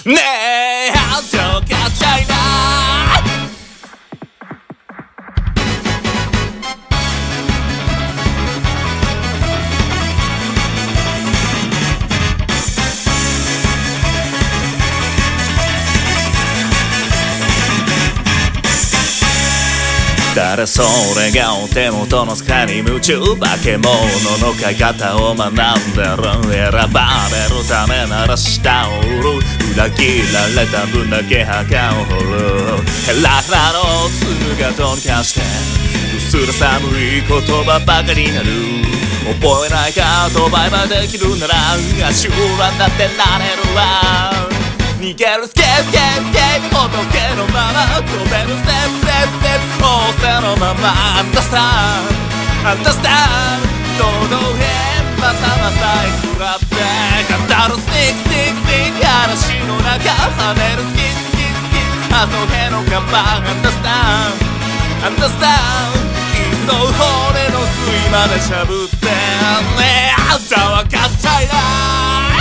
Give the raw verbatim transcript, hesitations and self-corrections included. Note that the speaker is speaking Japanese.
ねえあんたわかっちゃいな誰それがお手元の使いに夢中化け物の買い方を学んでる選ばれるためなら舌を売る裏切られた分だけ墓を掘るヘラヘラの粒がどうにかしてうすら寒い言葉ばかりになる覚えないかとバイバイできるなら足裏だってなれるわ逃げるスケープスケープスケープ仏のまま飛べるステップステップステップ仰せのまま Understand Understand 堂々変まさまさに食らって語るスティックスティックスティック嵐の中跳ねるスキンスキンスキン遊べのカバン Understand Understand いっそ骨の髄までしゃぶってねえあんたわかっちゃいない